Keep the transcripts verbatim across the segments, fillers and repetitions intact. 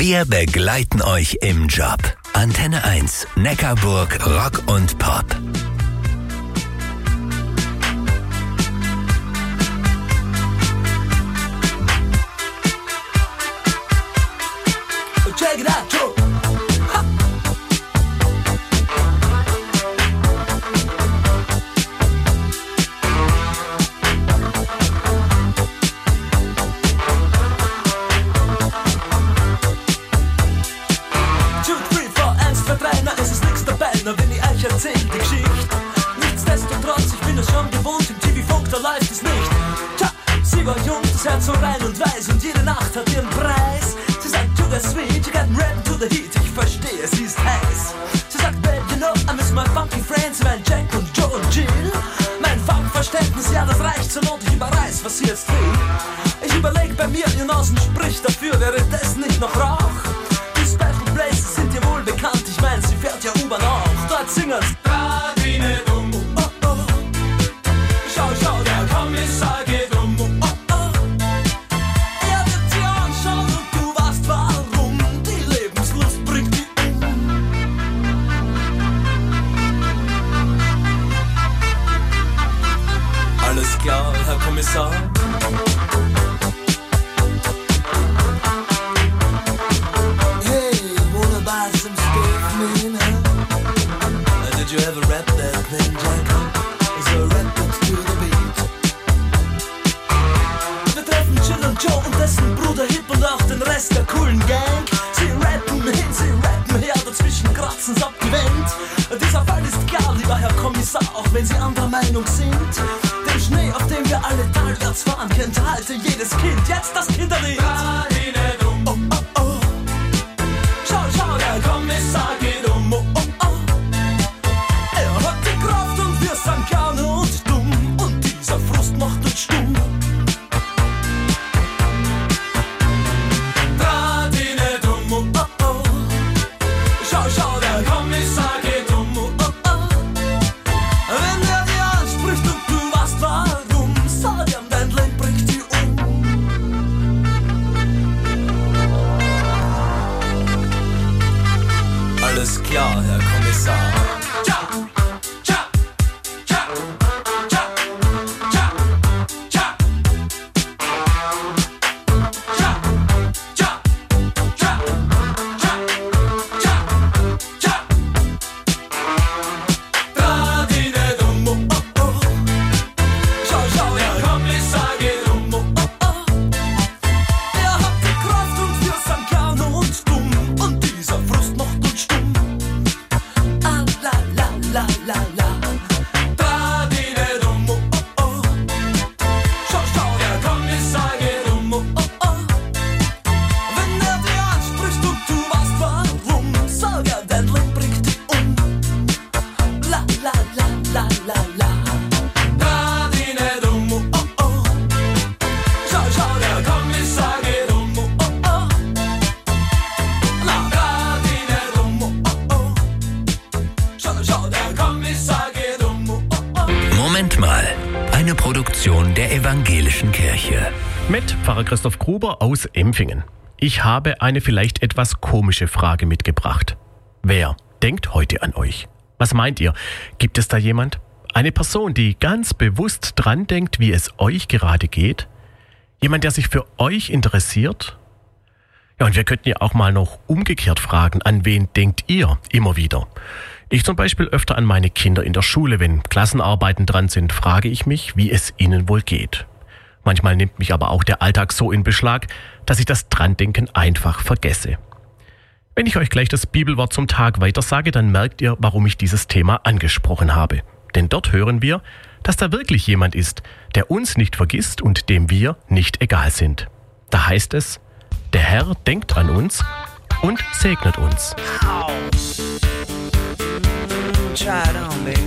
Wir begleiten euch im Job. Antenne eins, Neckarburg, Rock und Pop. Check it out, Joe. Ha. Two, three, four, eins, zwei, drei, na es ist nix dabei, na wenn ich euch erzähl die Geschichte. Nichtsdestotrotz, ich bin es schon gewohnt, im T V-Funk, da läuft es nicht. Tja, sie war jung, das Herz so rein und weiß und jede Nacht hat ihren Preis. Sie sagt, to the sweet, you got rap to the heat. Ich verstehe, sie ist heiß. Sie sagt, babe, you know, I miss my funky friends, mein Jack und Joe und Jill. Mein Funkverständnis, ja, das reicht zur Not, ich überreiß, was sie jetzt will. Ich überleg bei mir, ihr Nasen spricht dafür, wäre das nicht noch Rauch? Die Special Places sind dir wohl bekannt, ich mein, sie fährt ja U-Bahn auch. Dort singen's. Radine dumm, oh, oh. Schau, schau, der Kommissar geht um, oh, oh. Alles klar, Herr Kommissar. Hey, wanna buy some stuff, man? Huh? Did you ever rap that thing, Jack? So rap it to the beat. Wir treffen Jill und Joe und dessen Bruder Hip und auch den Rest der coolen Gang. Sie rappen hin, sie rappen her, dazwischen kratzen's abgewendet. Dieser Fall ist klar, lieber Herr Kommissar, auch wenn Sie anderer Meinung sind. Den Schnee, auf dem wir alle talwärts fahren, kennt halte jedes Kind. Jetzt das Kinderlied. Oh, oh, oh. Schau, schau, der Kommissar geht um. Oh, oh, oh. Er hat die Kraft und wir sind gerne und dumm. Und dieser Frust macht uns stumm. Radine dumm. Oh, oh, oh. Schau, schau, der Kommissar geht um. Oh, oh, oh. Wenn er dir anspricht und du weißt warum, sag ihm, dein Leben bringt dich um. Alles klar, Herr Kommissar. Tja, tja, tja, tja, tja, tja. Tja, tja, tja, tja, tja, tja. Radine dumm, oh, oh, oh. Schau, schau, der Kommissar geht um, oh, oh, oh. Er hat die Kraft und wir sind gerne und dumm. Und dieser Frust macht uns stumm. Ah, la, la, la, la, la. Radine dumm, oh, oh, oh. Schau, schau, der Kommissar geht um, oh, oh, oh. Wenn er dir anspricht und du weißt warum, sag er, dein Leben bringt dich um. La, la, la, la, la, la. Radine dumm, oh, oh, oh. Schau, schau, der Kommissar geht um, oh, oh, oh. La, Radine dumm, oh, oh, oh. Schau, schau, der Kommissar geht um, oh, oh, oh. Moment mal, eine Produktion der Evangelischen Kirche. Mit Pfarrer Christoph Gruber aus Empfingen. Ich habe eine vielleicht etwas komische Frage mitgebracht. Wer denkt heute an euch? Was meint ihr? Gibt es da jemand? Eine Person, die ganz bewusst dran denkt, wie es euch gerade geht? Jemand, der sich für euch interessiert? Ja, und wir könnten ja auch mal noch umgekehrt fragen, an wen denkt ihr immer wieder? Ich zum Beispiel öfter an meine Kinder in der Schule. Wenn Klassenarbeiten dran sind, frage ich mich, wie es ihnen wohl geht. Manchmal nimmt mich aber auch der Alltag so in Beschlag, dass ich das Drandenken einfach vergesse. Wenn ich euch gleich das Bibelwort zum Tag weitersage, dann merkt ihr, warum ich dieses Thema angesprochen habe. Denn dort hören wir, dass da wirklich jemand ist, der uns nicht vergisst und dem wir nicht egal sind. Da heißt es, der Herr denkt an uns und segnet uns. Try it on, baby.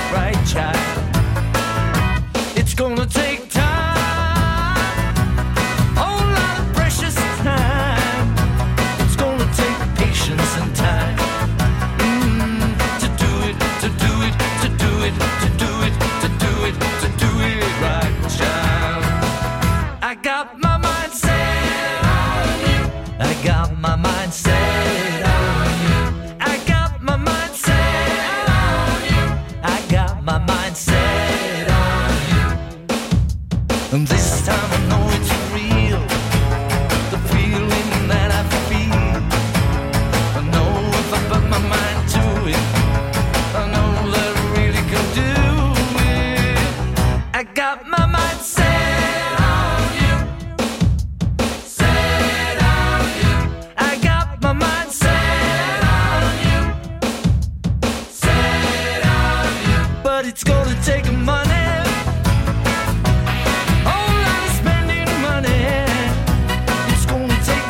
right, child. It's gonna take time, whole lot of precious time. It's gonna take patience and time mm, to do it, to do it, to do it, to do it, to do it, to do it right, child. I got my mind set on you. I got my mind set on you. I got my mind set on you. I got my mind set on you. And this time I know it's real, the feeling that I feel. I know if I put my mind to it, I know that I really can do it. I got my mind set on you, set on you. I got my mind set on you, set on you. But it's gonna take money.